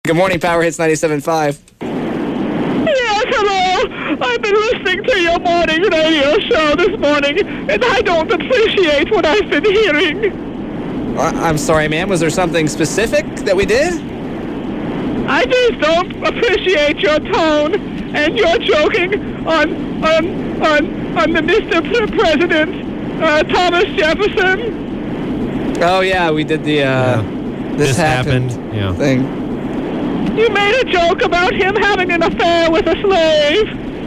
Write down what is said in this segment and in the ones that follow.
Good morning, Power Hits 97.5. Yes, hello. I've been listening to your morning radio show this morning, and I don't appreciate what I've been hearing. I'm sorry, ma'am. Was there something specific that we did? I just don't appreciate your tone, and you're joking on the Mr. President, Thomas Jefferson. Oh, yeah, we did the This Happened Yeah. thing. You made a joke about him having an affair with a slave.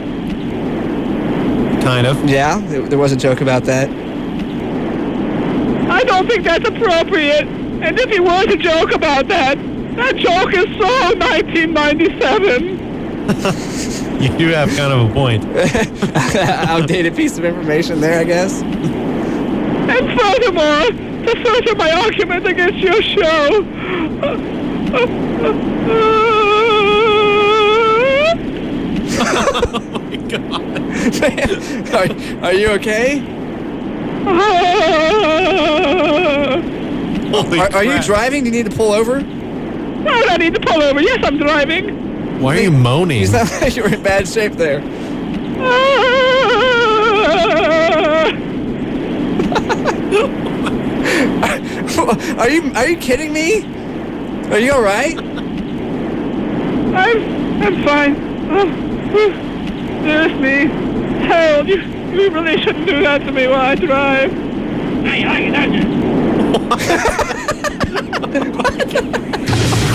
Kind of. Yeah, there was a joke about that. I don't think that's appropriate. And if he was a joke about that, that joke is so 1997. You do have kind of a point. Outdated piece of information there, I guess. And furthermore, to further my argument against your show, Oh my God. Are you okay? Holy Are you crap. driving? Do you need to pull over? why would I need to pull over? Yes, I'm driving. Why are you moaning? You sound like you're in bad shape there. Are you kidding me? Are you all right? I'm fine. There's me. Harold, you really shouldn't do that to me while I drive. Hey,